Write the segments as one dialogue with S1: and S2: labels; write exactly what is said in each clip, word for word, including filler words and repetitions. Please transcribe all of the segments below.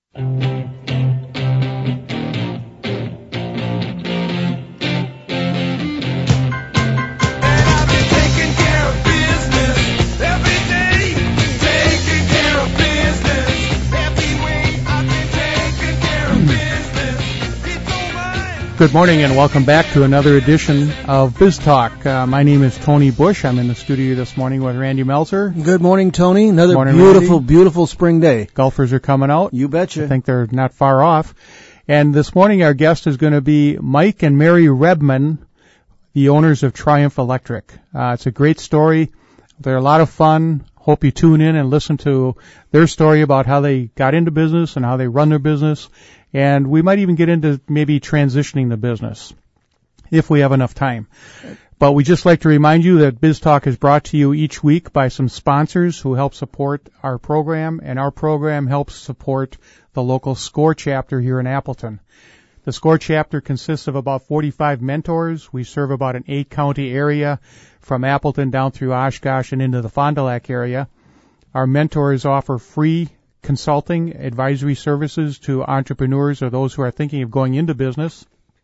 S1: Good morning and welcome back to another edition of Biz Talk. Uh, my name is Tony Bush. I'm in the studio this morning with Randy Meltzer.
S2: Good morning, Tony. Another
S1: morning,
S2: beautiful,
S1: Randy.
S2: beautiful spring day.
S1: Golfers are coming out.
S2: You betcha.
S1: I think they're not far off. And this morning our guest is going to be Mike and Mary Rebman, the owners of Triumph Electric. Uh, it's a great story. They're a lot of fun. Hope you tune in and listen to their story about how they got into business and how they run their business. And we might even get into maybe transitioning the business if we have enough time. But we just like to remind you that Biz Talk is brought to you each week by some sponsors who help support our program, and our program helps support the local SCORE chapter here in Appleton. The SCORE chapter consists of about forty-five mentors. We serve about an eight-county area from Appleton down through Oshkosh and into the Fond du Lac area. Our mentors offer free consulting, advisory services to entrepreneurs or those who are thinking of going into business.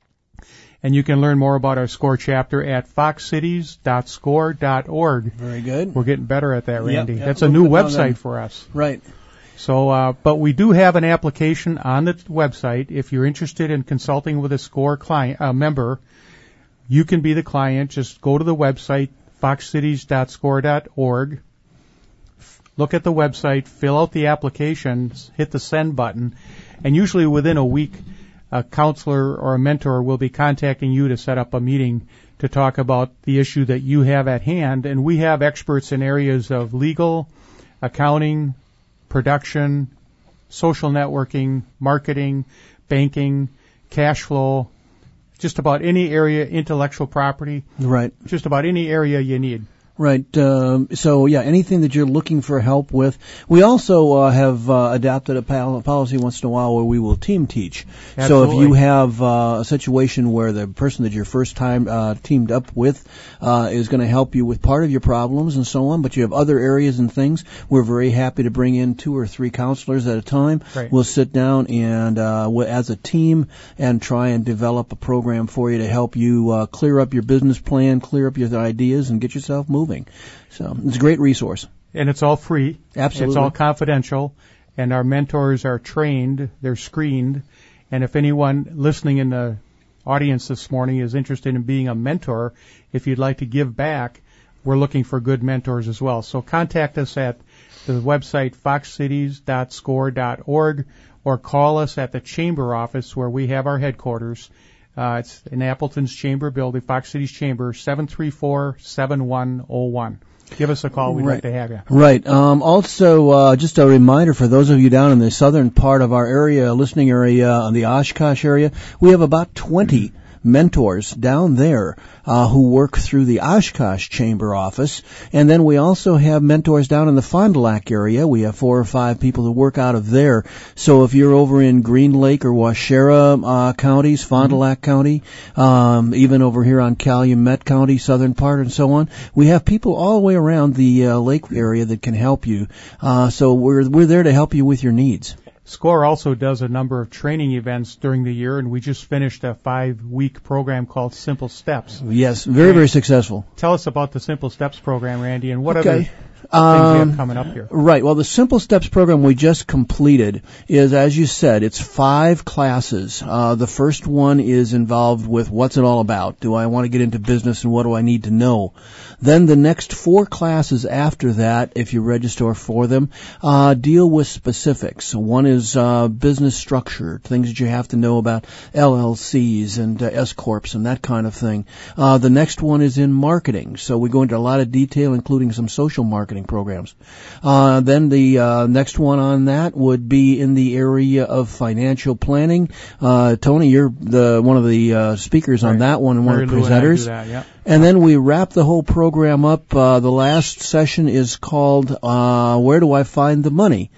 S1: And you can learn more about our SCORE chapter at fox cities dot score dot org.
S2: Very good.
S1: We're getting better at that, Randy.
S2: Yep, yep.
S1: That's a new website for us.
S2: Right.
S1: So, uh, but we do have an application on the website. If you're interested in consulting with a SCORE client, uh, member, you can be the client. Just go to the website, fox cities dot score dot org. Look at the website, fill out the application, hit the send button, and usually within a week, a counselor or a mentor will be contacting you to set up a meeting to talk about the issue that you have at hand. And we have experts in areas of legal, accounting, production, social networking, marketing, banking, cash flow, just about any area, intellectual property.
S2: Right.
S1: Just about any area you need.
S2: Right. Um, so, yeah, anything that you're looking for help with. We also uh, have uh, adopted a pol- policy once in a while where we will team teach.
S1: Absolutely.
S2: So if you have uh, a situation where the person that you're first time uh, teamed up with uh, is going to help you with part of your problems and so on, but you have other areas and things, we're very happy to bring in two or three counselors at a time.
S1: Right.
S2: We'll sit down and uh, we'll, as a team and try and develop a program for you to help you uh, clear up your business plan, clear up your ideas, and get yourself moving. So it's a great resource.
S1: And it's all free.
S2: Absolutely.
S1: It's all confidential. And our mentors are trained. They're screened. And if anyone listening in the audience this morning is interested in being a mentor, if you'd like to give back, we're looking for good mentors as well. So contact us at the website fox cities dot score dot org or call us at the chamber office where we have our headquarters. Uh, it's in Appleton's Chamber building, Fox Cities Chamber, seven three four, seven one zero one. Give us a call. We'd
S2: right.
S1: like to have you.
S2: Right. Um, also, uh, just a reminder for those of you down in the southern part of our area, listening area, the Oshkosh area, we have about twenty mentors down there uh, who work through the Oshkosh Chamber office. And then we also have mentors down in the Fond du Lac area. We have four or five people who work out of there. So if you're over in Green Lake or Waushara uh, counties, Fond du Lac County, um, even over here on Calumet County, southern part and so on, we have people all the way around the uh, lake area that can help you. Uh, so we're we're there to help you with your needs.
S1: SCORE also does a number of training events during the year, and we just finished a five-week program called Simple Steps.
S2: Yes, very, very successful.
S1: Tell us about the Simple Steps program, Randy, and what
S2: okay.
S1: other things
S2: um,
S1: you have coming up here.
S2: Right. Well, the Simple Steps program we just completed is, as you said, it's five classes. Uh, the first one is involved with what's it all about? Do I want to get into business and what do I need to know? Then the next four classes after that, if you register for them, uh, deal with specifics. One is uh, business structure, things that you have to know about L L Cs and uh, S-corps and that kind of thing. Uh, the next one is in marketing. So we go into a lot of detail, including some social marketing programs. Uh, then the uh, next one on that would be in the area of financial planning. Uh, Tony, you're the one of the uh, speakers
S1: right.
S2: on that one and one
S1: Mary
S2: of the
S1: Lou and I
S2: presenters.
S1: do that, yeah.
S2: And then we wrap the whole program up. Uh, the last session is called uh, Where Do I Find the Money?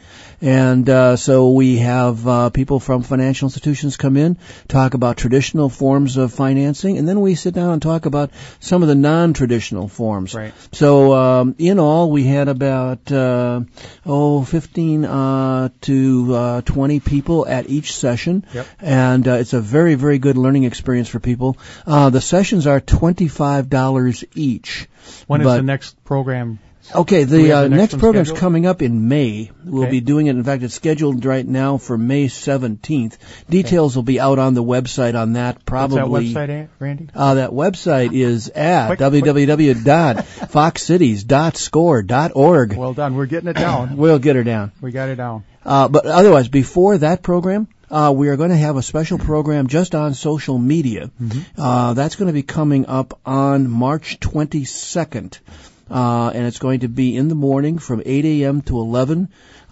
S2: And uh, so we have uh, people from financial institutions come in, talk about traditional forms of financing, and then we sit down and talk about some of the non-traditional forms.
S1: Right.
S2: So um, in all, we had about uh, oh fifteen uh, to uh, twenty people at each session,
S1: yep.
S2: and uh, it's a very, very good learning experience for people. Uh, the sessions are twenty-five dollars each.
S1: When
S2: but,
S1: is the next program?
S2: Okay, the,
S1: the
S2: uh,
S1: next,
S2: next program's
S1: scheduled?
S2: coming up in May. We'll
S1: okay.
S2: be doing it. In fact, it's scheduled right now for May seventeenth. Details okay. will be out on the website on that probably.
S1: What's that website, Randy?
S2: Uh, that website is at
S1: quick,
S2: w w w dot fox cities dot score dot org.
S1: Well done. We're getting it down.
S2: We'll get her down.
S1: We got it down.
S2: Uh, but otherwise, before that program, Uh, we are going to have a special program just on social media.
S1: Mm-hmm.
S2: Uh, that's going to be coming up on March twenty-second. Uh, and it's going to be in the morning from eight a.m. to eleven.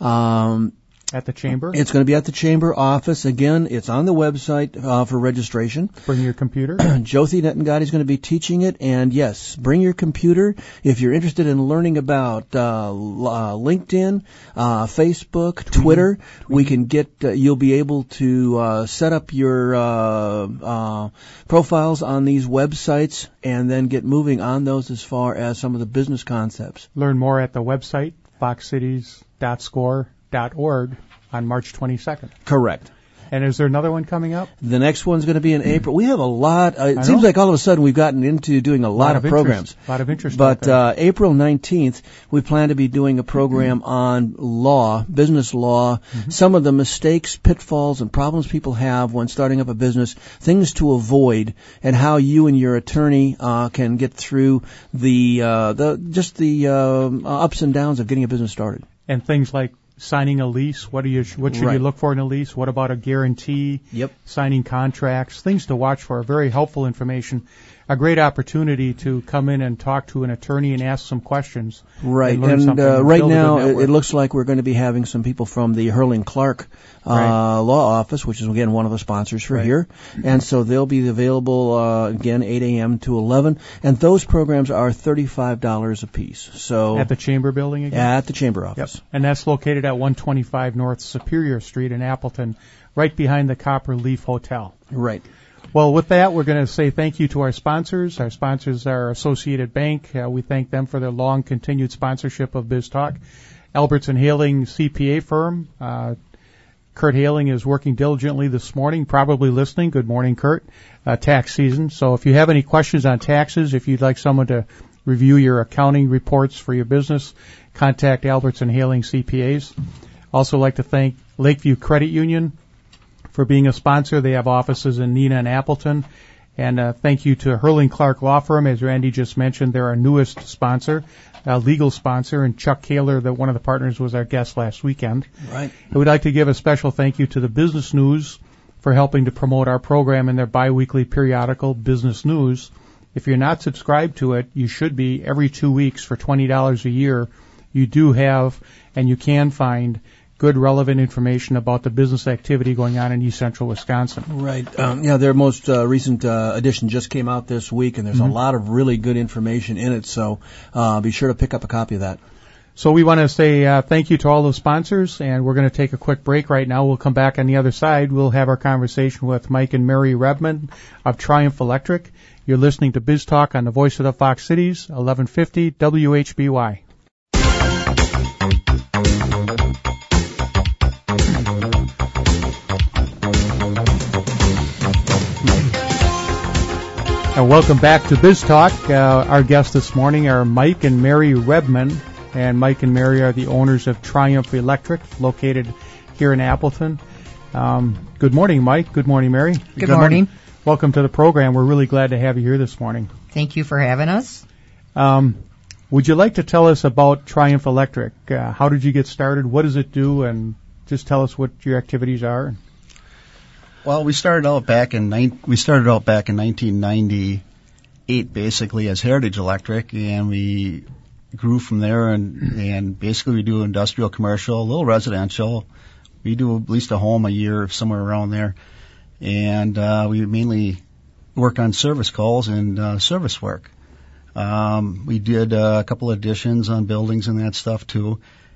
S2: Um,
S1: At the chamber?
S2: It's going to be at the chamber office. Again, it's on the website uh, for registration.
S1: Bring your computer.
S2: Jyothi Nettengadi is going to be teaching it. And yes, bring your computer. If you're interested in learning about uh, uh, LinkedIn, uh, Facebook, Tweet. Twitter, Tweet. we can get, uh, you'll be able to uh, set up your uh, uh, profiles on these websites and then get moving on those as far as some of the business concepts.
S1: Learn more at the website, fox cities dot score dot org on March twenty-second.
S2: Correct.
S1: And is there another one coming up?
S2: The next one's going to be in April. We have a lot. Uh, it
S1: I
S2: seems
S1: know.
S2: like all of a sudden we've gotten into doing a lot,
S1: a lot
S2: of,
S1: of
S2: programs.
S1: A lot of interest.
S2: But uh, April nineteenth, we plan to be doing a program mm-hmm. on law, business law, mm-hmm. some of the mistakes, pitfalls, and problems people have when starting up a business, things to avoid, and how you and your attorney uh, can get through the uh, the just the uh, ups and downs of getting a business started.
S1: And things like signing a lease. What do you? What should
S2: right.
S1: you look for in a lease? What about a guarantee?
S2: Yep.
S1: Signing contracts. Things to watch for. Very helpful information. A great opportunity to come in and talk to an attorney and ask some questions.
S2: Right.
S1: And, learn
S2: and
S1: something
S2: uh,
S1: and
S2: right
S1: build a
S2: now,
S1: good
S2: it,
S1: network.
S2: it looks like we're going to be having some people from the Hurling Clark uh,
S1: right.
S2: law office, which is again one of the sponsors for
S1: right.
S2: here, and so they'll be available uh, again eight a.m. to eleven, and those programs are thirty-five dollars a piece. So
S1: at the Chamber Building again.
S2: At the Chamber office.
S1: Yep. And that's located at one twenty-five North Superior Street in Appleton, right behind the Copper Leaf Hotel.
S2: Right.
S1: Well, with that, we're going to say thank you to our sponsors. Our sponsors are Associated Bank. Uh, we thank them for their long continued sponsorship of Biz Talk. Albertson Haling C P A firm. Uh, Kurt Haling is working diligently this morning, probably listening. Good morning, Kurt. Uh, tax season. So if you have any questions on taxes, if you'd like someone to review your accounting reports for your business, contact Albertson Haling C P As. Also like to thank Lakeview Credit Union for being a sponsor. They have offices in Neenah and Appleton. And uh, thank you to Hurling Clark Law Firm. As Randy just mentioned, they're our newest sponsor, uh, legal sponsor. And Chuck Kaler, the, one of the partners, was our guest last weekend.
S2: Right.
S1: And we'd like to give a special thank you to the Business News for helping to promote our program in their biweekly periodical, Business News. If you're not subscribed to it, you should be every two weeks for twenty dollars a year. You do have, and you can find, good, relevant information about the business activity going on in East Central Wisconsin.
S2: Right. Um, yeah, their most uh, recent uh, edition just came out this week, and there's mm-hmm. a lot of really good information in it, so uh, be sure to pick up a copy of that.
S1: So we want to say uh, thank you to all those sponsors, and we're going to take a quick break right now. We'll come back on the other side. We'll have our conversation with Mike and Mary Rebman of Triumph Electric. You're listening to Biz Talk on the Voice of the Fox Cities, eleven fifty W H B Y. And welcome back to Biz Talk. Uh, our guests this morning are Mike and Mary Rebman. And Mike and Mary are the owners of Triumph Electric, located here in Appleton. Um, good morning, Mike. Good morning, Mary.
S3: Good, good morning. morning.
S1: Welcome to the program. We're really glad to have you here this morning.
S3: Thank you for having us.
S1: Um, would you like to tell us about Triumph Electric? Uh, how did you get started? What does it do? And just tell us what your activities are.
S4: Well, we started out back in ni- we started out back in nineteen ninety-eight, basically as Heritage Electric, and we grew from there. And and basically we do industrial, commercial, a little residential. We do at least a home a year, somewhere around there, and uh, we mainly work on service calls and uh, service work. Um, we did uh, a couple additions on buildings and that stuff too.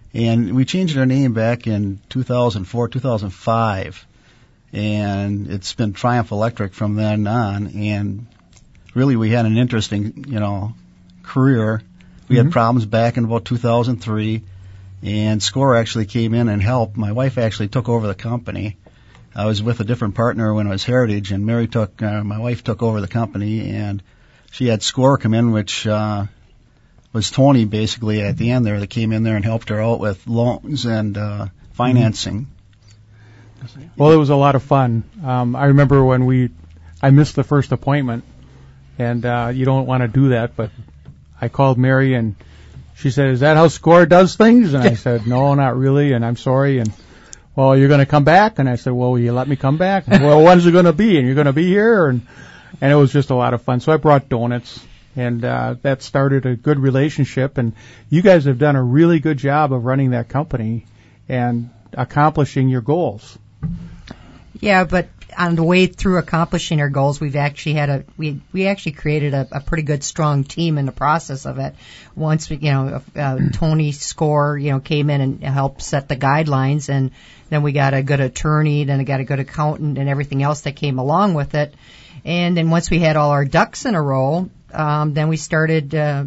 S4: And we changed our name back in two thousand four, two thousand five. And it's been Triumph Electric from then on. And really we had an interesting, you know, career. We mm-hmm. had problems back in about two thousand three. And SCORE actually came in and helped. My wife actually took over the company. I was with a different partner when it was Heritage, and Mary took, uh, my wife took over the company, and she had SCORE come in, which uh, was Tony basically at the end there that came in there and helped her out with loans and uh, financing.
S1: Well, it was a lot of fun. Um, I remember when we, I missed the first appointment, and uh, you don't want to do that, but I called Mary and she said, "Is that how SCORE does things?" And I said, "No, not really, and I'm sorry." And, "Well, you're going to come back?" And I said, "Well, will you let me come back?" "Well, when's it going to be? And you're going to be here?" And and it was just a lot of fun. So I brought donuts, and uh, that started a good relationship. And you guys have done a really good job of running that company and accomplishing your goals.
S3: Yeah, but on the way through accomplishing our goals, we've actually had a we we actually created a, a pretty good strong team in the process of it. Once we, you know, uh, Tony SCORE, you know, came in and helped set the guidelines, and then we got a good attorney, then we got a good accountant, and everything else that came along with it. And then once we had all our ducks in a row, um, then we started uh,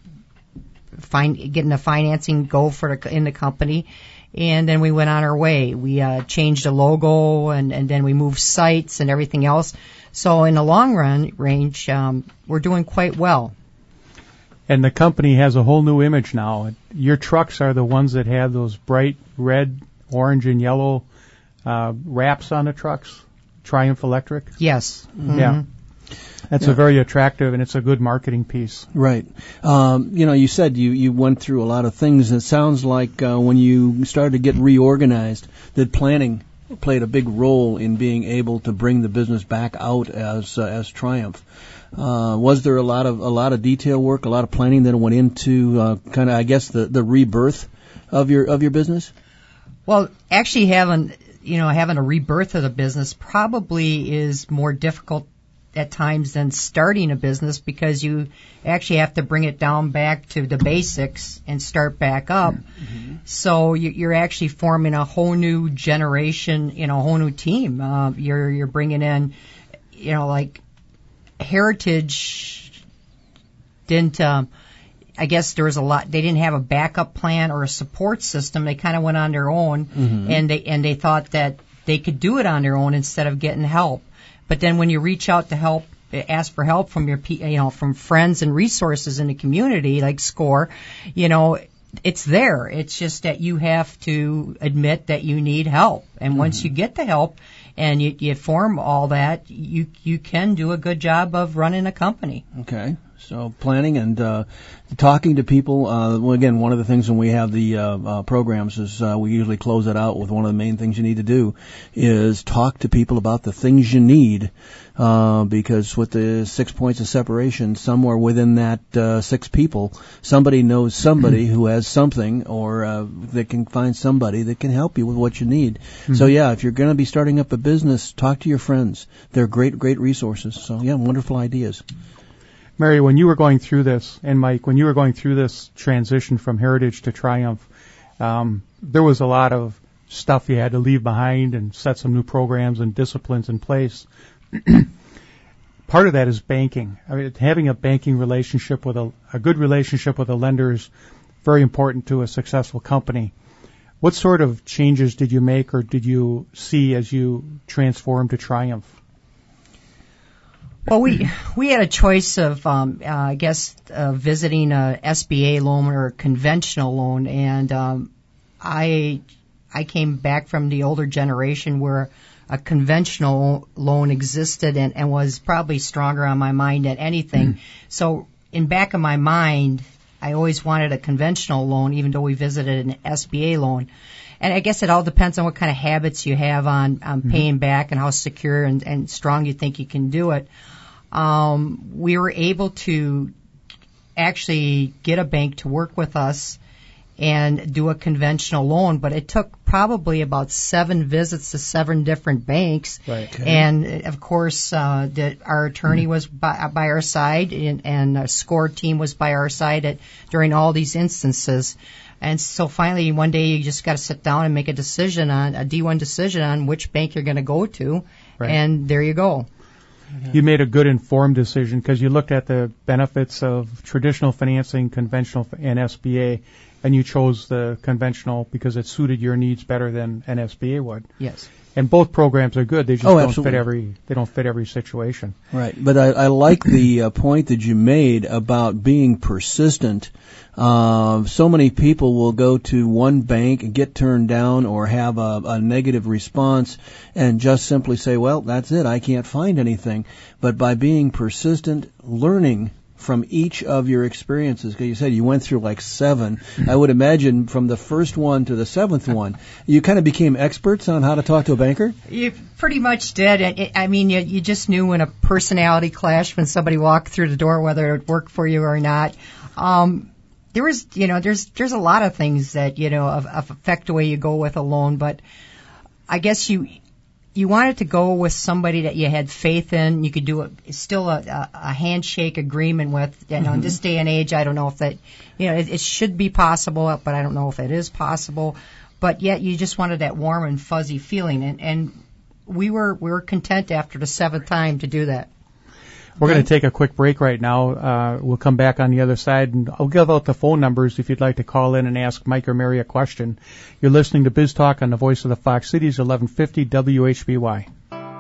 S3: find getting the financing go for the, in the company. And then we went on our way. We uh, changed the logo, and, and then we moved sites and everything else. So in the long run range, um, we're doing quite well.
S1: And the company has a whole new image now. Your trucks are the ones that have those bright red, orange, and yellow uh, wraps on the trucks, Triumph Electric.
S3: Yes. Mm-hmm.
S1: Yeah. That's yeah. a very attractive, and it's a good marketing piece.
S2: Right. Um, you know, you said you, you went through a lot of things. It sounds like uh, when you started to get reorganized, that planning played a big role in being able to bring the business back out as uh, as Triumph. Uh, was there a lot of a lot of detail work, a lot of planning that went into uh, kind of, I guess, the, the rebirth of your of your business?
S3: Well, actually, having you know having a rebirth of the business probably is more difficult at times than starting a business, because you actually have to bring it down back to the basics and start back up. Mm-hmm. So you're actually forming a whole new generation, you know, a whole new team. Uh, you're you're bringing in, you know, like Heritage didn't. Um, I guess there was a lot. They didn't have a backup plan or a support system. They kind of went on their own, mm-hmm. and they and they thought that they could do it on their own instead of getting help. But then when you reach out to help, ask for help from your, you know, from friends and resources in the community like SCORE, you know, it's there. It's just that you have to admit that you need help. And mm-hmm. once you get the help and you, you form all that, you you can do a good job of running a company.
S2: Okay. So planning and uh, talking to people. Uh, well, again, one of the things when we have the uh, uh, programs is uh, we usually close it out with one of the main things you need to do is talk to people about the things you need, uh, because with the six points of separation, somewhere within that uh, six people, somebody knows somebody who has something, or uh, they can find somebody that can help you with what you need. Mm-hmm. So yeah, if you're going to be starting up a business, talk to your friends. They're great, great resources. So yeah, wonderful ideas.
S1: Mary, when you were going through this, and Mike, when you were going through this transition from Heritage to Triumph, um, there was a lot of stuff you had to leave behind and set some new programs and disciplines in place. Part of that is banking. I mean, having a banking relationship with a, a good relationship with a lender is very important to a successful company. What sort of changes did you make or did you see as you transformed to Triumph?
S3: Well, we we had a choice of, um, uh, I guess, uh, visiting a S B A loan or a conventional loan, and um, I I came back from the older generation where a conventional loan existed and, and was probably stronger on my mind than anything. Mm. So in back of my mind, I always wanted a conventional loan, even though we visited an S B A loan. And I guess it all depends on what kind of habits you have on, on mm-hmm. paying back and how secure and, and strong you think you can do it. Um, we were able to actually get a bank to work with us and do a conventional loan, but it took probably about seven visits to seven different banks.
S1: Right. Okay.
S3: And of course, uh, the, our attorney mm-hmm. was by, by our side, and, and a SCORE team was by our side at, during all these instances. And so finally, one day, you just got to sit down and make a decision on a D one decision on which bank you're going to go to,
S1: Right.
S3: and there you go.
S1: You made a good informed decision because you looked at the benefits of traditional financing, conventional, f- and S B A, and you chose the conventional because it suited your needs better than an S B A would.
S3: Yes.
S1: And both programs are good. They just
S2: Oh,
S1: don't
S2: absolutely.
S1: fit every. They don't fit every situation.
S2: Right, but I, I like the uh, point that you made about being persistent. Uh, so many people will go to one bank and get turned down or have a, a negative response and just simply say, well, that's it, I can't find anything. But by being persistent, learning from each of your experiences, because you said you went through like seven, I would imagine from the first one to the seventh one, you kind of became experts on how to talk to a banker?
S3: You pretty much did. It, it, I mean, you, you just knew when a personality clashed when somebody walked through the door, whether it worked for you or not. Um, there was, you know, there's there's a lot of things that, you know, of, of affect the way you go with a loan, but I guess you you wanted to go with somebody that you had faith in. You could do a, still a, a, a handshake agreement with. You know, in this day and age, I don't know if that, you know, it, it should be possible, but I don't know if it is possible. But yet, you just wanted that warm and fuzzy feeling, and and we were we were content after the seventh time to do that.
S1: We're going to take a quick break right now. Uh, we'll come back on the other side, and I'll give out the phone numbers if you'd like to call in and ask Mike or Mary a question. You're listening to Biz Talk on the Voice of the Fox Cities, eleven fifty W H B Y.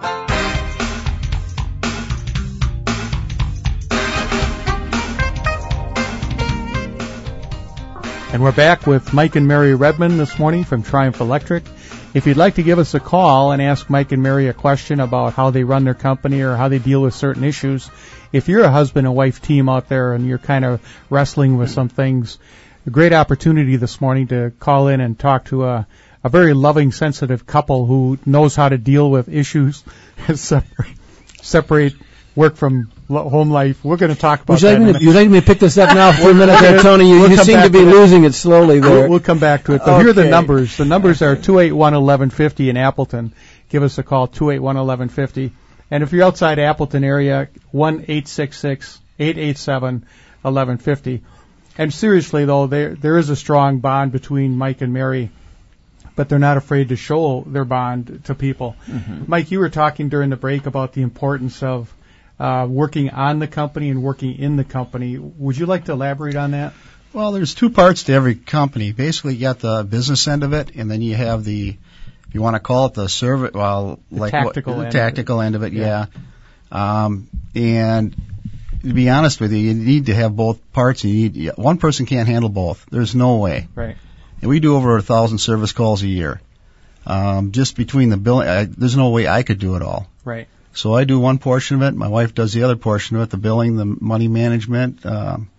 S1: And we're back with Mike and Mary Redmond this morning from Triumph Electric. If you'd like to give us a call and ask Mike and Mary a question about how they run their company or how they deal with certain issues, if you're a husband and wife team out there and you're kind of wrestling with some things, a great opportunity this morning to call in and talk to a, a very loving, sensitive couple who knows how to deal with issues and separate, separate work from lo- home life. We're going to talk about
S2: Would you
S1: that.
S2: like, me to, would you like me to pick this up now for a minute there,
S1: We'll-
S2: Tony? You,
S1: we'll
S2: you
S1: come
S2: seem
S1: back
S2: to be
S1: to that.
S2: losing it slowly there.
S1: We'll, we'll come back to it. But here are the
S2: Okay.
S1: numbers. The numbers are two eight one, eleven fifty in Appleton. Give us a call, two eight one, eleven fifty. And if you're outside Appleton area, one eight six six, eight eight seven, eleven fifty. And seriously, though, there there is a strong bond between Mike and Mary, but they're not afraid to show their bond to people. Mm-hmm. Mike, you were talking during the break about the importance of uh, working on the company and working in the company. Would you like to elaborate on that?
S4: Well, there's two parts to every company. Basically, you got the business end of it, and then you have the, if you want to call it the service, well,
S1: The
S4: like
S1: tactical
S4: what, the
S1: end
S4: tactical
S1: of it.
S4: end of it,
S1: Yeah.
S4: yeah. Um, and to be honest with you, you need to have both parts. You need one person can't handle both. There's no way.
S1: Right.
S4: And we do over a thousand service calls a year. Um, just between the billing, I, there's no way I could do it all.
S1: Right.
S4: So I do one portion of it. My wife does the other portion of it, the billing, the money management, um,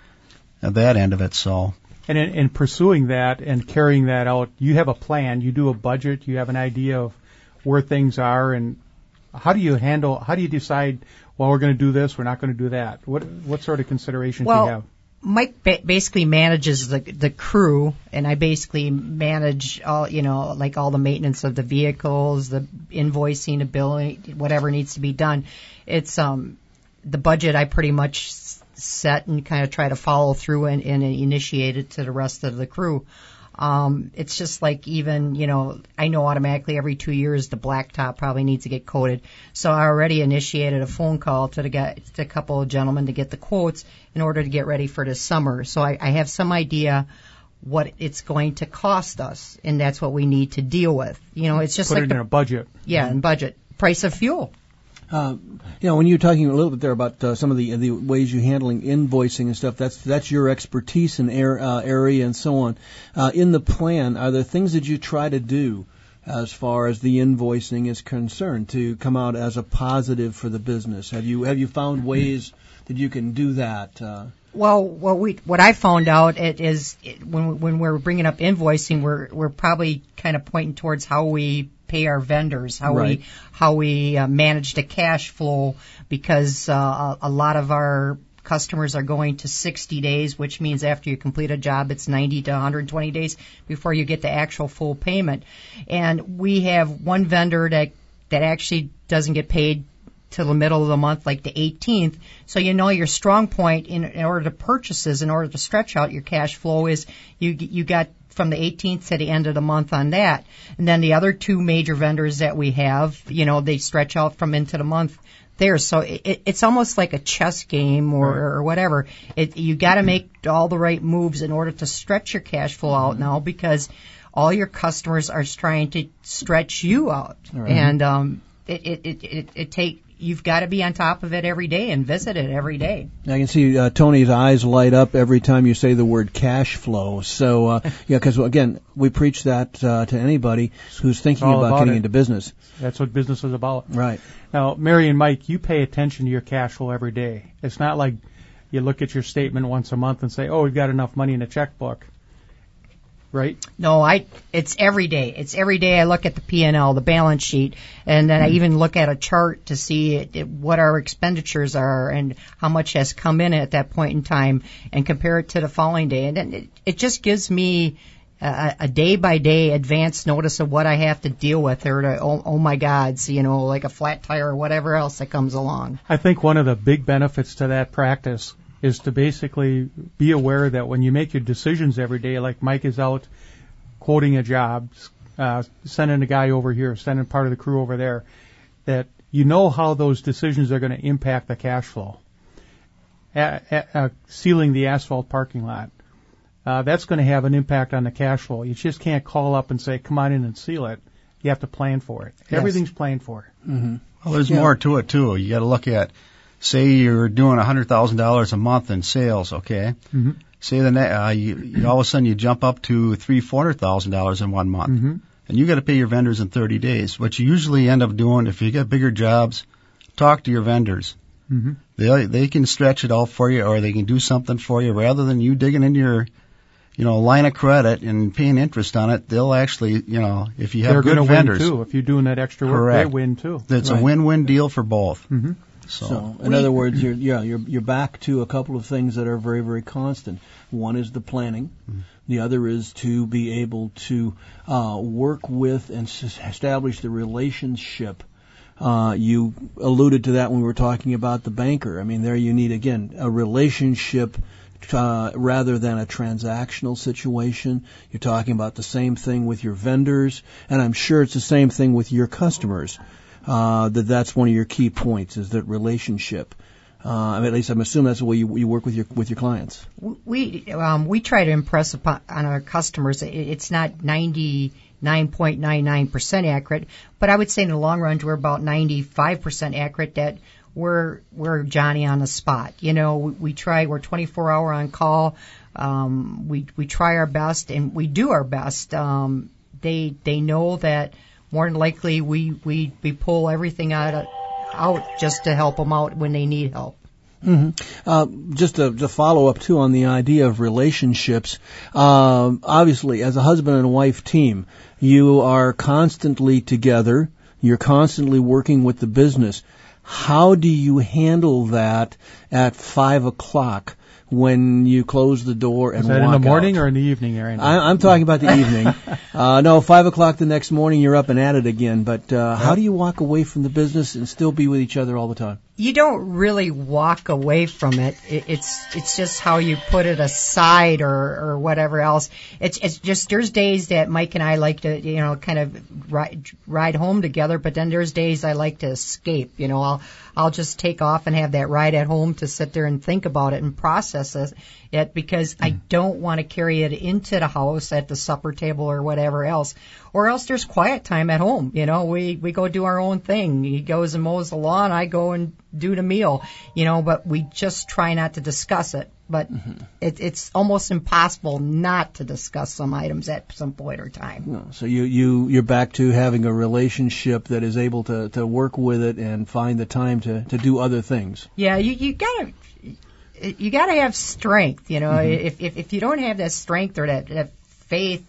S4: at that end of it. So.
S1: And in, in pursuing that and carrying that out, you have a plan. You do a budget. You have an idea of where things are, and how do you handle? How do you decide? Well, we're going to do this. We're not going to do that. What what sort of considerations
S3: Well,
S1: do you have?
S3: Mike ba- basically manages the the crew, and I basically manage all, you know, like all the maintenance of the vehicles, the invoicing, the billing, whatever needs to be done. It's um the budget I pretty much s- set and kind of try to follow through and, and initiate it to the rest of the crew. Um, it's just like even, you know, I know automatically every two years the blacktop probably needs to get coated. So I already initiated a phone call to the guy, to a couple of gentlemen to get the quotes in order to get ready for this summer. So I, I have some idea what it's going to cost us, and that's what we need to deal with. You know, it's just
S1: Put
S3: like
S1: it
S3: the,
S1: in a budget.
S3: yeah, and budget, price of fuel.
S2: Uh, you know, when you were talking a little bit there about uh, some of the the ways you're handling invoicing and stuff, that's that's your expertise in air, uh, area and so on. Uh, in the plan, are there things that you try to do as far as the invoicing is concerned to come out as a positive for the business? Have you have you found ways that you can do that? Uh,
S3: Well, what we what I found out it is it, when when we're bringing up invoicing, we're we're probably kind of pointing towards how we pay our vendors, how
S2: Right.
S3: we how we uh, manage the cash flow, because uh, a lot of our customers are going to sixty days, which means after you complete a job, it's ninety to one hundred twenty days before you get the actual full payment. And we have one vendor that that actually doesn't get paid to the middle of the month, like the eighteenth. So you know your strong point in, in order to purchases, in order to stretch out your cash flow is you you got from the eighteenth to the end of the month on that. And then the other two major vendors that we have, you know, they stretch out from into the month there. So it, it's almost like a chess game or,
S1: right.
S3: or whatever. It, you got to make all the right moves in order to stretch your cash flow out mm-hmm. now, because all your customers are trying to stretch you out. Right. And um, it, it, it, it, it take you've got to be on top of it every day and visit it every day.
S2: I can see uh, Tony's eyes light up every time you say the word cash flow. So, uh, yeah, because, again, we preach that uh, to anybody who's thinking about,
S1: about
S2: getting
S1: it.
S2: into business.
S1: That's what business is about.
S2: Right.
S1: Now, Mary and Mike, you pay attention to your cash flow every day. It's not like you look at your statement once a month and say, oh, we've got enough money in the checkbook. Right?
S3: No, I. It's every day. It's every day I look at the P and L, the balance sheet, and then I even look at a chart to see it, it, what our expenditures are and how much has come in at that point in time, and compare it to the following day. And then it, it just gives me a, a day-by-day advance notice of what I have to deal with, or to, oh, oh my God, so, you know, like a flat tire or whatever else that comes along.
S1: I think one of the big benefits to that practice is to basically be aware that when you make your decisions every day, like Mike is out quoting a job, uh, sending a guy over here, sending part of the crew over there, that you know how those decisions are going to impact the cash flow. A- a- uh, sealing the asphalt parking lot, uh, that's going to have an impact on the cash flow. You just can't call up and say, come on in and seal it. You have to plan for it.
S2: Yes.
S1: Everything's planned for.
S2: Mm-hmm.
S4: Well, there's
S2: Yeah.
S4: more to it, too. You got to look at, say you're doing one hundred thousand dollars a month in sales, okay?
S1: Mm-hmm.
S4: Say the ne- uh, you, you all of a sudden you jump up to three, four hundred thousand dollars in one month,
S1: Mm-hmm.
S4: and you got to pay your vendors in thirty days. What you usually end up doing, if you get bigger jobs, talk to your vendors.
S1: Mm-hmm.
S4: They they can stretch it out for you, or they can do something for you rather than you digging in your, you know, line of credit and paying interest on it. They'll actually, you know, if you have
S1: They're
S4: good
S1: going to
S4: vendors,
S1: win too. If you're doing that extra work,
S4: Correct.
S1: they win too.
S4: it's
S2: Right.
S4: a win-win deal for both.
S1: Mm-hmm.
S4: So,
S2: So, in
S3: We-
S2: other words, you're yeah, you're you're back to a couple of things that are very, very constant. One is the planning.
S4: Mm-hmm.
S2: The other is to be able to uh, work with and s- establish the relationship. Uh, you alluded to that when we were talking about the banker. I mean, there you need, again, a relationship uh, rather than a transactional situation. You're talking about the same thing with your vendors, and I'm sure it's the same thing with your customers. Uh, that that's one of your key points, is that relationship. Uh, I mean, at least I'm assuming that's the way you, you work with your with your clients.
S3: We um, we try to impress upon on our customers. It, it's not ninety-nine point nine nine percent accurate, but I would say in the long run we're about ninety-five percent accurate. That we're we're Johnny on the spot. You know, we, we try. We're twenty-four hour on call. Um, we we try our best and we do our best. Um, they they know that more than likely we we, we pull everything out of, out just to help them out when they need help.
S2: Mm-hmm. Uh, just to, to follow up too on the idea of relationships. Um, obviously, as a husband and wife team, you are constantly together. You're constantly working with the business. How do you handle that at five o'clock when you close the door and
S1: Is that
S2: walk
S1: in the morning
S2: out?
S1: or in the evening, Aaron?
S2: I, I'm talking about the evening. Uh, no, five o'clock the next morning, you're up and at it again. But uh, how do you walk away from the business and still be with each other all the time?
S3: You don't really walk away from it. it it's it's just how you put it aside or or whatever else. It's it's just there's days that Mike and I like to you know kind of ride ride home together, but then there's days I like to escape. You know, I'll I'll just take off and have that ride at home to sit there and think about it and process it because I don't want to carry it into the house at the supper table or whatever else. Or else there's quiet time at home. You know, we, we go do our own thing. He goes and mows the lawn. I go and do the meal. You know, but we just try not to discuss it. But mm-hmm. it, it's almost impossible not to discuss some items at some point or time.
S2: No, so you, you, you're back to having a relationship that is able to, to work with it and find the time to, to do other things.
S3: Yeah, you, you gotta, you gotta have strength. You know, mm-hmm. if, if, if you don't have that strength or that, that faith,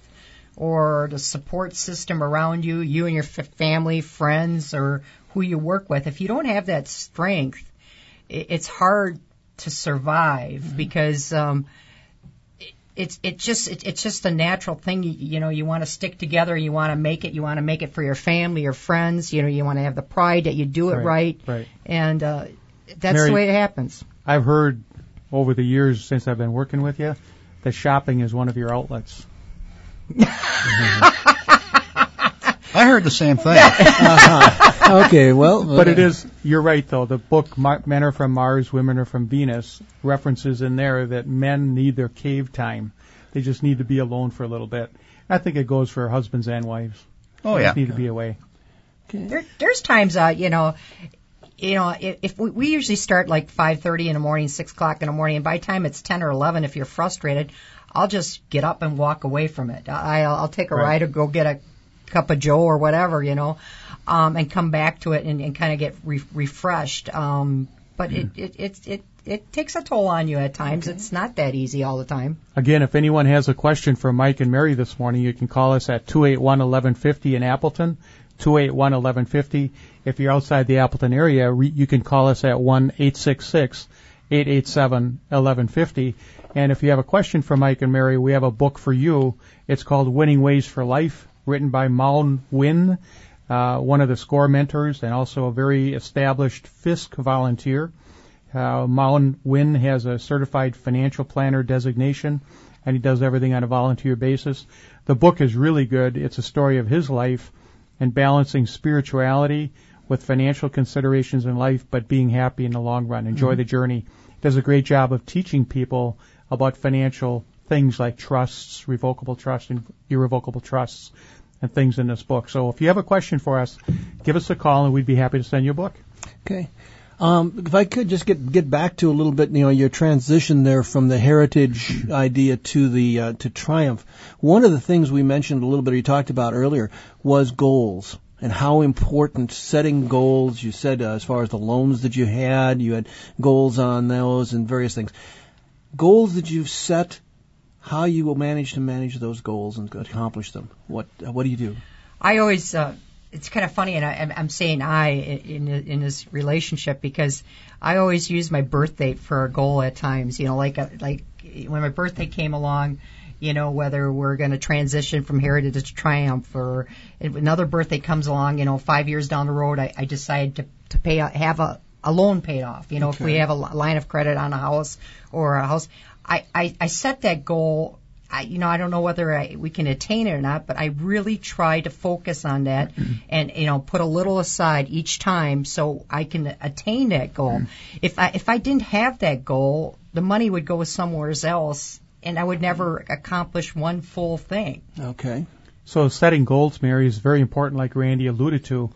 S3: or the support system around you, you and your f- family, friends, or who you work with, if you don't have that strength, it, it's hard to survive mm-hmm. because um, it, it's it's just it, it's just a natural thing. You, you know, you want to stick together. You want to make it. You want to make it for your family, your friends. You know, you want to have the pride that you do it right.
S1: Right. right.
S3: And uh, that's
S1: Mary,
S3: the way it happens.
S1: I've heard over the years since I've been working with you that shopping is one of your outlets.
S4: I heard the same thing.
S2: uh-huh. Okay, well.
S1: But it is, you're right, though. The book, Men Are From Mars, Women Are From Venus, references in there that men need their cave time. They just need to be alone for a little bit. I think it goes for husbands and wives.
S4: Oh,
S1: they
S4: yeah.
S1: Just need to be away.
S3: Okay. There, there's times, uh, you know, you know, if, if we, we usually start like five thirty in the morning, six o'clock in the morning, and by the time it's ten or eleven, if you're frustrated, I'll just get up and walk away from it. I, I'll, I'll take a
S1: right.
S3: ride or go get a cup of Joe or whatever, you know, um, and come back to it and, and kind of get re- refreshed. Um, but mm. it, it, it, it, it takes a toll on you at times. Okay. It's not that easy all the time.
S1: Again, if anyone has a question for Mike and Mary this morning, you can call us at two eight one, eleven fifty in Appleton, two eight one, eleven fifty. If you're outside the Appleton area, re- you can call us at one eight six six, eight eight seven, eleven fifty. And if you have a question for Mike and Mary, we have a book for you. It's called Winning Ways for Life, written by Maun Wynn, uh, one of the SCORE mentors and also a very established Fisk volunteer. Uh, Maun Wynn has a certified financial planner designation, and he does everything on a volunteer basis. The book is really good. It's a story of his life and balancing spirituality with financial considerations in life, but being happy in the long run. Enjoy mm-hmm. the journey. He does a great job of teaching people about financial things like trusts, revocable trusts, and irrevocable trusts, and things in this book. So if you have a question for us, give us a call, and we'd be happy to send you a book.
S2: Okay. Um, if I could just get get back to a little bit, you know, your transition there from the heritage idea to the uh, to Triumph. One of the things we mentioned a little bit, or you talked about earlier, was goals and how important setting goals. You said uh, as far as the loans that you had, you had goals on those and various things. Goals that you've set, how you will manage to manage those goals and accomplish them. What uh, what do you do?
S3: I always. Uh It's kind of funny, and I, I'm saying I in in this relationship because I always use my birth date for a goal at times. You know, like like when my birthday came along, you know, whether we're going to transition from Heritage to Triumph, or another birthday comes along, you know, five years down the road, I, I decide to to pay have a, a loan paid off. You know, okay. If we have a line of credit on a house or a house, I I, I set that goal. I, you know, I don't know whether I, we can attain it or not, but I really try to focus on that and, you know, put a little aside each time so I can attain that goal. If I, if I didn't have that goal, the money would go somewhere else and I would never accomplish one full thing.
S2: Okay.
S1: So setting goals, Mary, is very important, like Randy alluded to.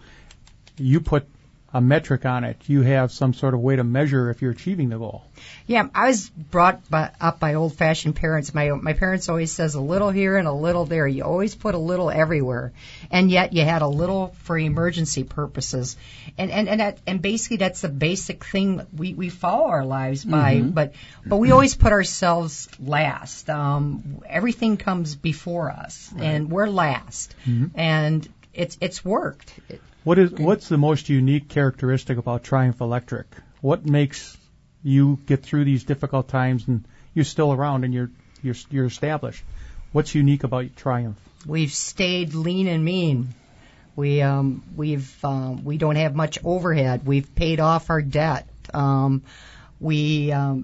S1: You put a metric on it. You have some sort of way to measure if you're achieving the goal.
S3: Yeah, I was brought by, up by old-fashioned parents. My my parents always says a little here and a little there. You always put a little everywhere, and yet you had a little for emergency purposes. And and and that, and basically that's the basic thing we, we follow our lives by. Mm-hmm. But but we always put ourselves last. Um, everything comes before us, right. And we're last. Mm-hmm. And it's it's worked. It,
S1: What is what's the most unique characteristic about Triumph Electric? What makes you get through these difficult times and you're still around and you're you're you're established? What's unique about Triumph?
S3: We've stayed lean and mean. We um we've um, we don't have much overhead. We've paid off our debt. Um, we um,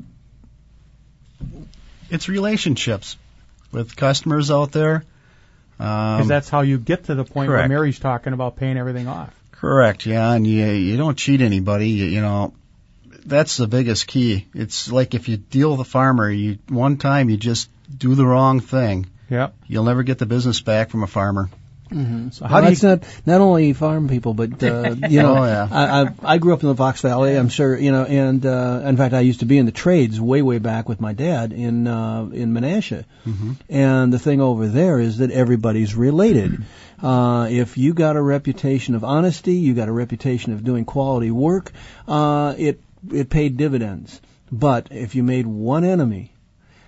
S4: it's relationships with customers out there.
S1: Because um, that's how you get to the point
S4: correct.
S1: where Mary's talking about paying everything off.
S4: Correct, yeah, and you you don't cheat anybody. You, you know, that's the biggest key. It's like if you deal with a farmer, you one time you just do the wrong thing.
S1: Yep.
S4: You'll never get the business back from a farmer.
S2: Mm-hmm. So how well, do you... not not only farm people, but uh, you know,
S4: oh, yeah.
S2: I, I I grew up in the Fox Valley. I'm sure you know, and uh, in fact, I used to be in the trades way way back with my dad in uh, in Menasha. Mm-hmm. And the thing over there is that everybody's related. Uh, if you got a reputation of honesty, you got a reputation of doing quality work. Uh, it it paid dividends. But if you made one enemy,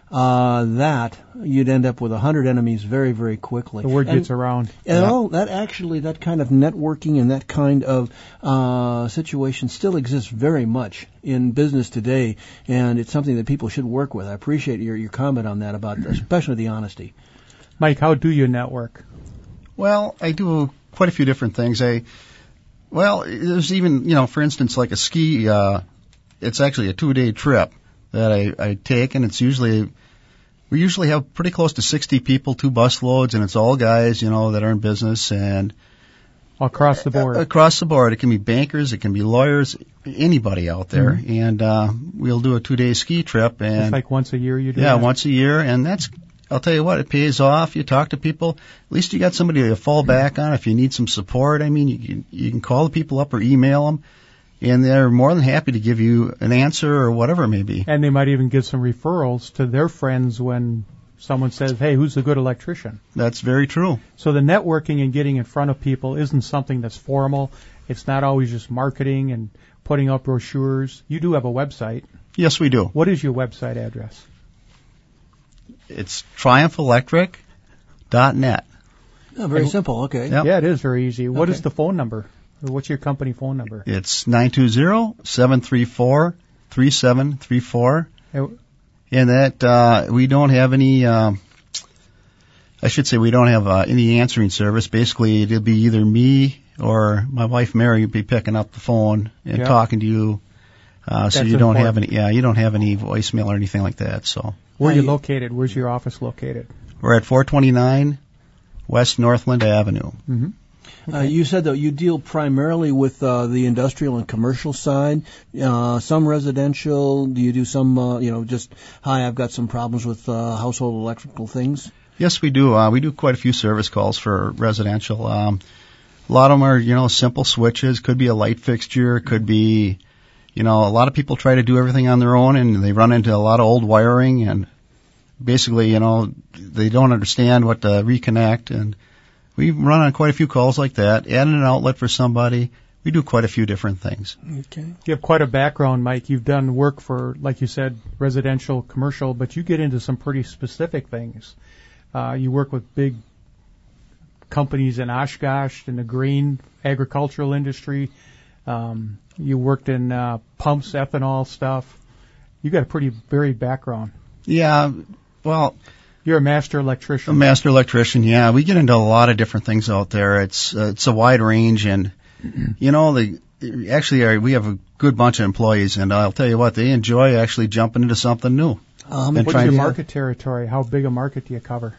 S2: uh, that you'd end up with a hundred enemies very, very quickly.
S1: The word
S2: and,
S1: gets around.
S2: And
S1: yeah.
S2: all that actually, that kind of networking and that kind of uh, situation still exists very much in business today, and it's something that people should work with. I appreciate your your comment on that about, especially the honesty.
S1: Mike, how do you network?
S4: Well, I do quite a few different things. I, well, there's even, you know, for instance, like a ski, uh, it's actually a two-day trip that I, I take, and it's usually, we usually have pretty close to sixty people, two bus loads, and it's all guys, you know, that are in business, and
S1: across the board.
S4: Across the board. It can be bankers, it can be lawyers, anybody out there, mm-hmm. and uh, we'll do a two-day ski trip. And
S1: it's like once a year you do
S4: Yeah,
S1: that?
S4: once a year, and that's, I'll tell you what, it pays off. You talk to people. At least you got somebody to fall back on if you need some support. I mean, you can, you can call the people up or email them, and they're more than happy to give you an answer or whatever it may be.
S1: And they might even give some referrals to their friends when someone says, hey, who's a good electrician?
S4: That's very true.
S1: So the networking and getting in front of people isn't something that's formal. It's not always just marketing and putting up brochures. You do have a website.
S4: Yes, we do.
S1: What is your website address?
S4: It's triumph electric dot net.
S2: Oh, very and, simple. Okay.
S4: Yep.
S1: Yeah, it is very easy. What
S2: okay.
S1: is the phone number? Or what's your company phone number?
S4: It's nine two zero, seven three four, three seven three four. And that, uh, we don't have any, um, I should say we don't have uh, any answering service. Basically, it'll be either me or my wife Mary will be picking up the phone and
S1: yep.
S4: talking to you. Uh, so
S1: That's
S4: you don't
S1: important.
S4: have any, yeah, you don't have any voicemail or anything like that. So.
S1: Where are you located? Where's your office located?
S4: We're at four twenty-nine West Northland Avenue.
S1: Mm-hmm.
S2: Okay. Uh, you said that you deal primarily with uh, the industrial and commercial side, uh, some residential. Do you do some, uh, you know, just, hi, I've got some problems with uh, household electrical things?
S4: Yes, we do. Uh, we do quite a few service calls for residential. Um, a lot of them are, you know, simple switches. Could be a light fixture. Could be, you know, a lot of people try to do everything on their own, and they run into a lot of old wiring, and basically, you know, they don't understand what to reconnect, and we run on quite a few calls like that, adding an outlet for somebody. We do quite a few different things.
S2: Okay.
S1: You have quite a background, Mike. You've done work for, like you said, residential, commercial, but you get into some pretty specific things. Uh, you work with big companies in Oshkosh in the grain agricultural industry. Um, you worked in uh, pumps, ethanol stuff. You got a pretty varied background.
S4: Yeah, well,
S1: you're a master electrician.
S4: A master electrician, yeah. We get into a lot of different things out there. It's uh, it's a wide range, and you know, the actually uh, we have a good bunch of employees, and I'll tell you what, they enjoy actually jumping into something new.
S2: Um,
S1: what's your market territory? How big a market do you cover?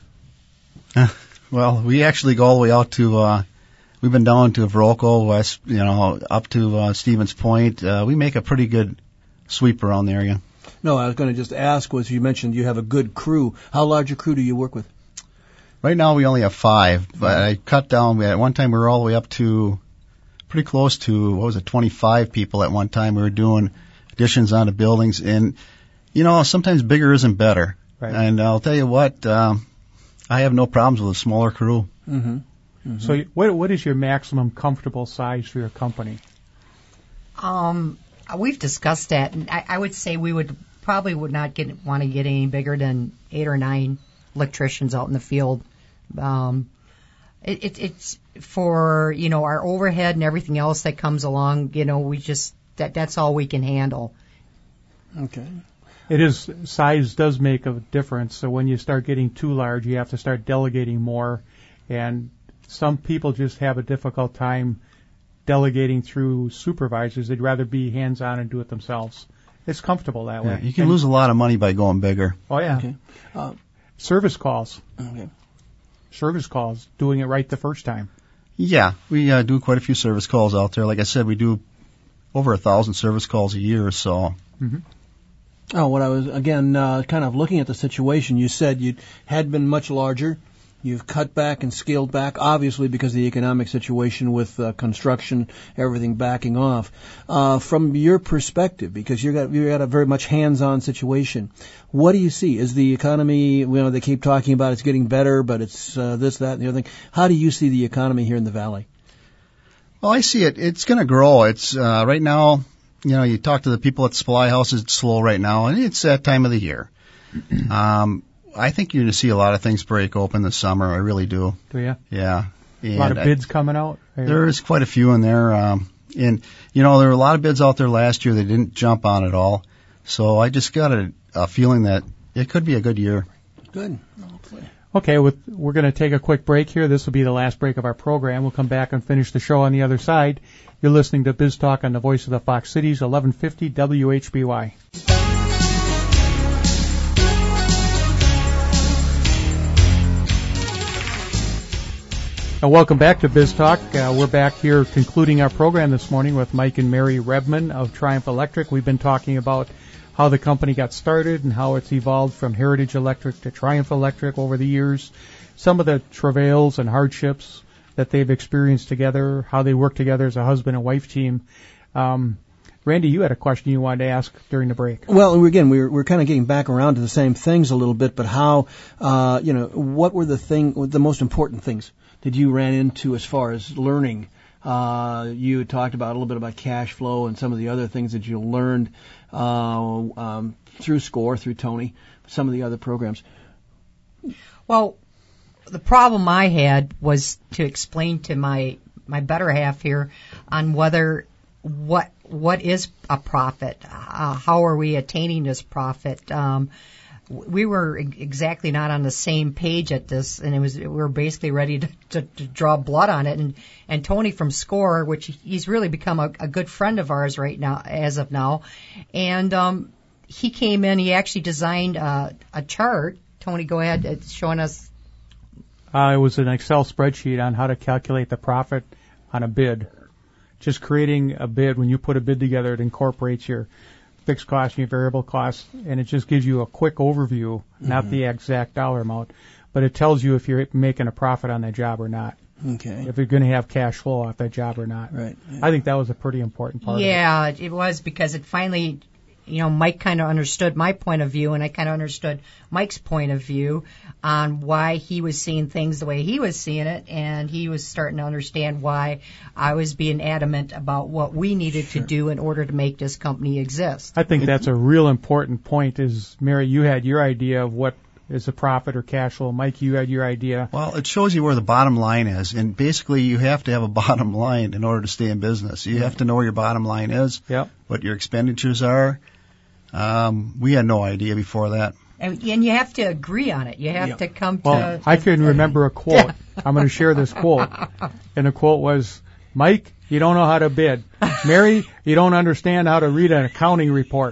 S4: Well, we actually go all the way out to. Uh, we've been down to Vroco, West, you know, up to uh, Stevens Point. Uh, we make a pretty good sweep around the area.
S2: No, I was going to just ask, was you mentioned you have a good crew. How large a crew do you work with?
S4: Right now we only have five, but I cut down. At one time we were all the way up to pretty close to, what was it, twenty-five people at one time. We were doing additions onto buildings, and, you know, sometimes bigger isn't better.
S1: Right.
S4: And I'll tell you what, um, I have no problems with a smaller crew.
S2: Mm-hmm. Mm-hmm.
S1: So what what is your maximum comfortable size for your company?
S3: Um, we've discussed that, and I, I would say we would probably would not get want to get any bigger than eight or nine electricians out in the field. Um, it, it, it's for, you know, our overhead and everything else that comes along. You know, we just that that's all we can handle.
S2: Okay.
S1: It is, size does make a difference. So when you start getting too large, you have to start delegating more. And some people just have a difficult time delegating through supervisors. They'd rather be hands-on and do it themselves. It's comfortable that
S4: Yeah,
S1: way.
S4: you can
S1: and,
S4: lose a lot of money by going bigger.
S1: Oh, yeah.
S2: Okay. Uh,
S1: Service calls.
S2: Okay.
S1: Service calls, doing it right the first time.
S4: Yeah, we uh, do quite a few service calls out there. Like I said, we do over a thousand service calls a year or so.
S1: Mm-hmm.
S2: Oh, what I was, again, uh, kind of looking at the situation, you said you had been much larger. You've cut back and scaled back, obviously because of the economic situation with uh, construction, everything backing off. Uh, from your perspective, because you're got, you're at a very much hands-on situation, what do you see? Is the economy, you know, they keep talking about it's getting better, but it's uh, this, that, and the other thing. How do you see the economy here in the Valley?
S4: Well, I see it. It's going to grow. It's uh, right now, you know, you talk to the people at supply houses, it's slow right now, and it's that time of the year. Um, I think you're going to see a lot of things break open this summer. I really do.
S1: Do you?
S4: Yeah.
S1: A lot of
S4: And
S1: bids coming out?
S4: I, there's quite a few in there. Um, and, you know, there were a lot of bids out there last year that didn't jump on at all. So I just got a, a feeling that it could be a good year.
S2: Good.
S1: Okay, with, we're going to take a quick break here. This will be the last break of our program. We'll come back and finish the show on the other side. You're listening to Biz Talk on the Voice of the Fox Cities, eleven fifty W H B Y. And welcome back to Biz Talk. Uh, we're back here concluding our program this morning with Mike and Mary Rebman of Triumph Electric. We've been talking about how the company got started and how it's evolved from Heritage Electric to Triumph Electric over the years, some of the travails and hardships that they've experienced together, how they work together as a husband and wife team. Um, Randy, you had a question you wanted to ask during the break.
S2: Well, again, we're we're kind of getting back around to the same things a little bit, but how, uh, you know, what were the thing, the most important things that you ran into as far as learning? Uh, you talked about a little bit about cash flow and some of the other things that you learned uh, um, through SCORE, through Tony, some of the other programs.
S3: Well, the problem I had was to explain to my my better half here on whether what what is a profit, uh, how are we attaining this profit. Um, we were exactly not on the same page at this, and it was we were basically ready to, to, to draw blood on it. And and Tony from SCORE, which he's really become a, a good friend of ours right now, as of now, and um, he came in. He actually designed uh, a chart. Tony, go ahead. It's showing us.
S1: Uh, it was an Excel spreadsheet on how to calculate the profit on a bid. Just creating a bid. When you put a bid together, it incorporates your fixed costs and your variable costs, and it just gives you a quick overview, not mm-hmm. the exact dollar amount, but it tells you if you're making a profit on that job or not.
S2: Okay.
S1: If you're going to have cash flow off that job or not.
S2: Right. Yeah.
S1: I think that was a pretty important part
S3: yeah,
S1: of it.
S3: Yeah, it was, because it finally, you know, Mike kind of understood my point of view, and I kind of understood Mike's point of view on why he was seeing things the way he was seeing it, and he was starting to understand why I was being adamant about what we needed sure. to do in order to make this company exist.
S1: I think that's a real important point is, Mary, you had your idea of what is a profit or cash flow. Mike, you had your idea.
S4: Well, it shows you where the bottom line is, and basically you have to have a bottom line in order to stay in business. You have to know where your bottom line is,
S1: yep.
S4: what your expenditures are. Um, we had no idea before that.
S3: And, and you have to agree on it. You have
S2: yep.
S3: to come to...
S1: Well, I can remember a quote. Yeah. I'm going to share this quote. And the quote was, Mike, you don't know how to bid. Mary, you don't understand how to read an accounting report.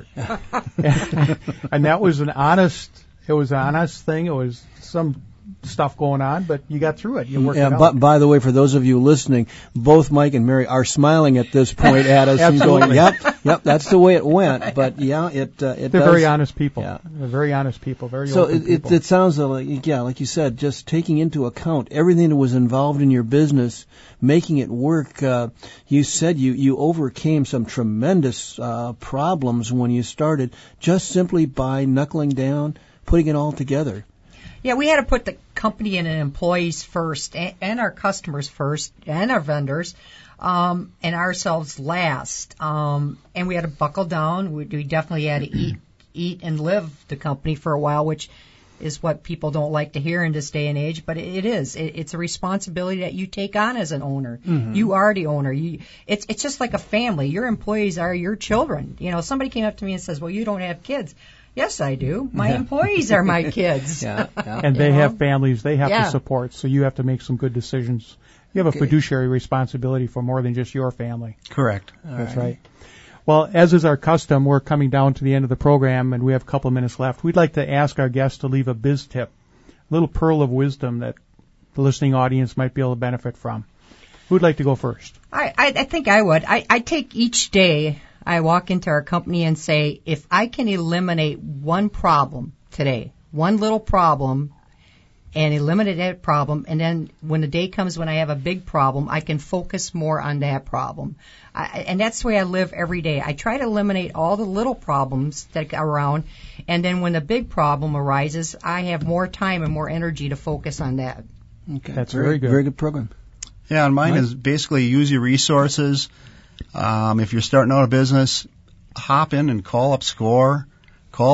S1: and, and that was an honest, it was an honest thing. It was some stuff going on, but you got through it. You worked
S2: yeah,
S1: it out.
S2: But by the way, for those of you listening, both Mike and Mary are smiling at this point at us and going, "Yep, yep, that's the way it went." But yeah, it uh, it
S1: they're
S2: does.
S1: very honest people.
S2: Yeah.
S1: They're very honest people. Very
S2: so
S1: open
S2: it,
S1: people.
S2: it it sounds like yeah, like you said, just taking into account everything that was involved in your business, making it work. Uh, you said you you overcame some tremendous uh, problems when you started, just simply by knuckling down, putting it all together.
S3: Yeah, we had to put the company and employees first, and, and our customers first, and our vendors, um, and ourselves last. Um, and we had to buckle down. We, we definitely had to eat, eat and live the company for a while, which is what people don't like to hear in this day and age. But it, it is. It, it's a responsibility that you take on as an owner. Mm-hmm. You are the owner. You, it's it's just like a family. Your employees are your children. You know, somebody came up to me and says, "Well, you don't have kids." Yes, I do. My yeah. employees are my kids.
S2: yeah, yeah.
S1: And they
S3: you know?
S1: have families they have
S3: yeah.
S1: to support, so you have to make some good decisions. You have a okay. fiduciary responsibility for more than just your family.
S4: Correct.
S1: All That's right. right. Well, as is our custom, we're coming down to the end of the program, and we have a couple of minutes left. We'd like to ask our guests to leave a biz tip, a little pearl of wisdom that the listening audience might be able to benefit from. Who'd like to go first?
S3: I, I, I think I would. I, I take each day I walk into our company and say, if I can eliminate one problem today, one little problem, and eliminate that problem, and then when the day comes when I have a big problem, I can focus more on that problem. I, and that's the way I live every day. I try to eliminate all the little problems that are around, and then when the big problem arises, I have more time and more energy to focus on that.
S2: Okay,
S1: that's
S2: very,
S1: very good.
S2: Very good program.
S4: Yeah, and mine
S2: Mike?
S4: is basically use your resources. Um, if you're starting out a business, hop in and call up SCORE, call up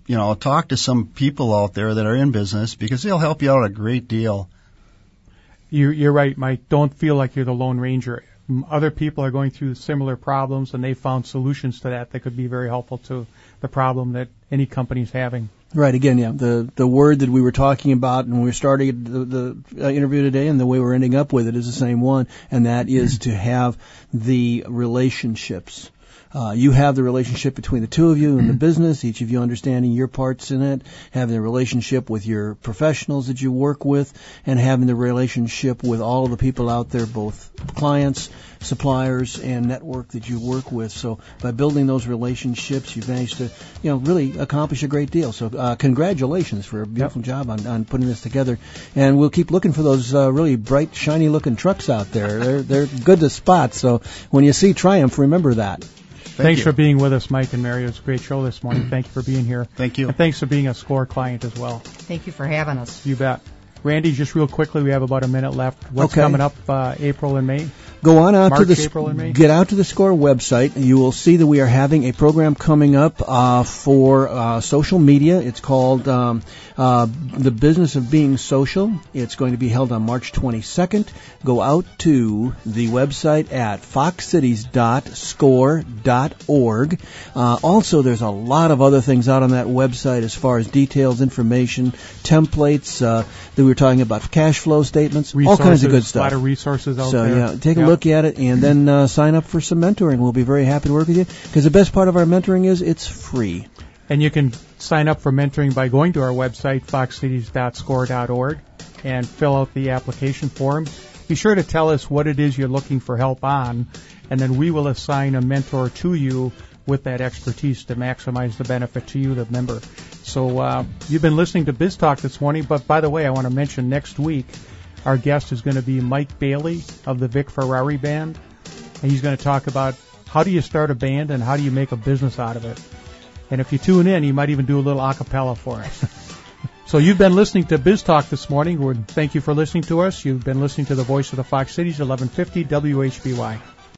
S4: you know, talk to some people out there that are in business because they'll help you out a great deal.
S1: You're, you're right, Mike. Don't feel like you're the Lone Ranger. Other people are going through similar problems, and they found solutions to that that could be very helpful to the problem that any company's having.
S2: Right. Again, yeah. The the word that we were talking about when we were starting the, the uh, interview today, and the way we're ending up with it is the same one, and that is to have the relationships. Uh, you have the relationship between the two of you in the business, each of you understanding your parts in it, having the relationship with your professionals that you work with, and having the relationship with all of the people out there, both clients, suppliers, and network that you work with. So by building those relationships, you've managed to, you know, really accomplish a great deal. So uh, congratulations for a beautiful yep. job on, on putting this together. And we'll keep looking for those uh, really bright, shiny-looking trucks out there. They're they're good to spot. So when you see Triumph, remember that.
S4: Thank
S1: thanks
S4: you.
S1: for being with us, Mike and Mary. It was a great show this morning. Thank you for being here.
S4: Thank you.
S1: And thanks for being a SCORE client as well.
S3: Thank you for having us.
S1: You bet. Randy, just real quickly, we have about a minute left. What's
S2: okay.
S1: coming up uh, April and May?
S2: Go on out
S1: March,
S2: to the
S1: April, and May?
S2: get out to the SCORE website. You will see that we are having a program coming up uh, for uh, social media. It's called um, uh, The Business of Being Social. It's going to be held on March twenty-second. Go out to the website at fox cities dot score dot org. Uh, also, there's a lot of other things out on that website as far as details, information, templates. Uh, that we were talking about cash flow statements,
S1: resources,
S2: all kinds of good stuff.
S1: A lot of resources out
S2: so,
S1: there.
S2: So, yeah, take
S1: yep.
S2: a look at it and then uh, sign up for some mentoring. We'll be very happy to work with you because the best part of our mentoring is it's free.
S1: And you can sign up for mentoring by going to our website, fox cities dot score dot org, and fill out the application form. Be sure to tell us what it is you're looking for help on, and then we will assign a mentor to you with that expertise to maximize the benefit to you, the member. So uh, you've been listening to Biz Talk this morning, but by the way, I want to mention next week our guest is going to be Mike Bailey of the Vic Ferrari Band, and he's going to talk about how do you start a band and how do you make a business out of it. And if you tune in, he might even do a little a cappella for us. So you've been listening to Biz Talk this morning. Thank you for listening to us. You've been listening to the voice of the Fox Cities, eleven fifty W H B Y.